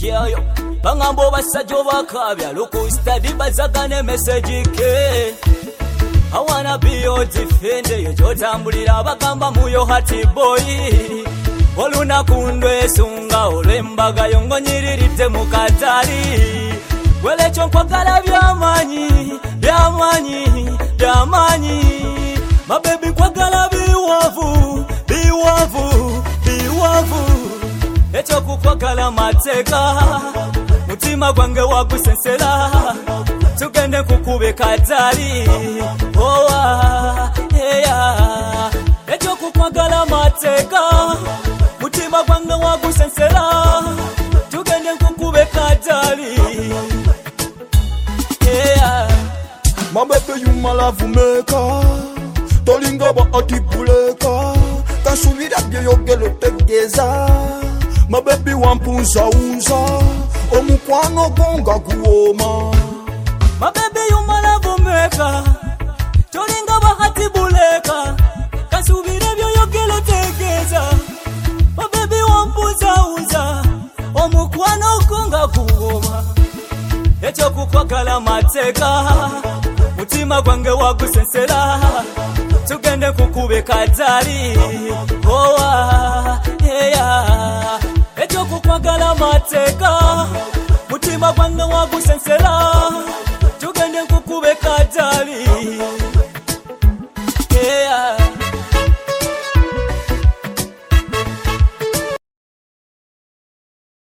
kyayo bangambo basajjo bakabya loku study bazagane message ke I wanna be your defender yo jotambulira bagamba muyo hati boy oluna kundwe sunga olembaga yongonyiriridde mukatali wele chonkwagala byamanyi my baby kwagala biwavu echo kukwagala mateka mutima gwange wagusensera tugende kukube katali echo kukwagala mateka mutima gwange wagusensera tugende kukube katali My baby you my love maker tolinga ba atibuleka kasubira byo yogelo tegeza my baby wampunza unza omukwano gonga kuoma my baby you my love maker tolinga ba atibuleka kasubira byo yogelo tegeza my baby wampunza unza omukwano gonga kuoma echo kukwagala mateka mutima gwange wagusensera tugende kukube katali echo kukwagala mateka mutima gwange wagusensera tugende kukube katali